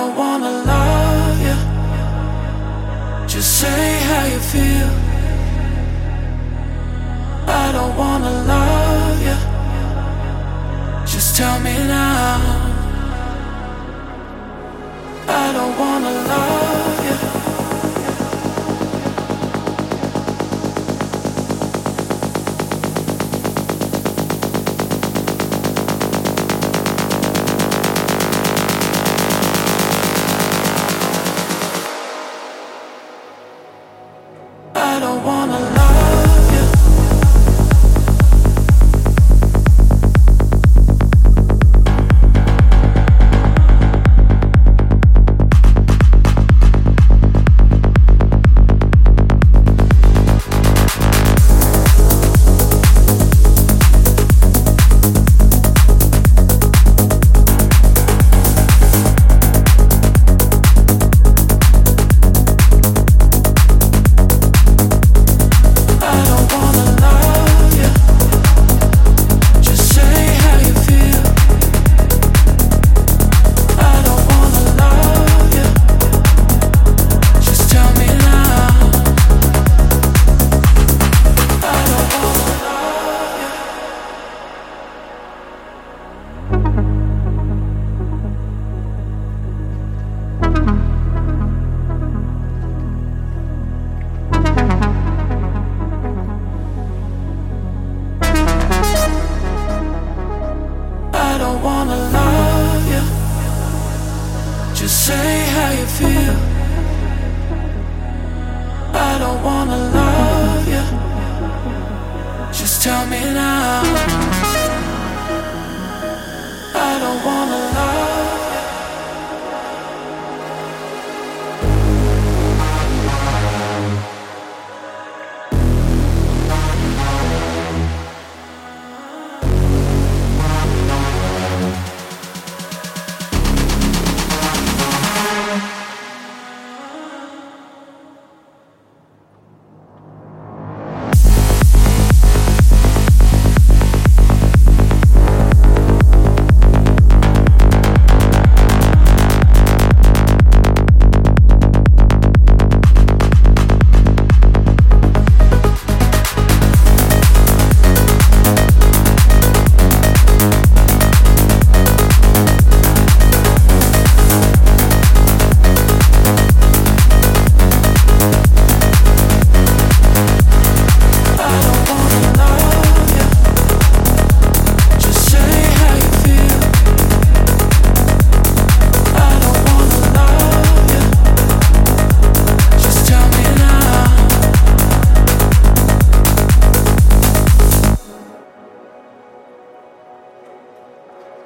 don't wanna love you. Just say how you feel. I don't wanna love you. Just tell me now. I don't wanna love you. I don't wanna love you. I don't wanna love you. Just say how you feel. I don't wanna love you. Just tell me now. I don't wanna love you.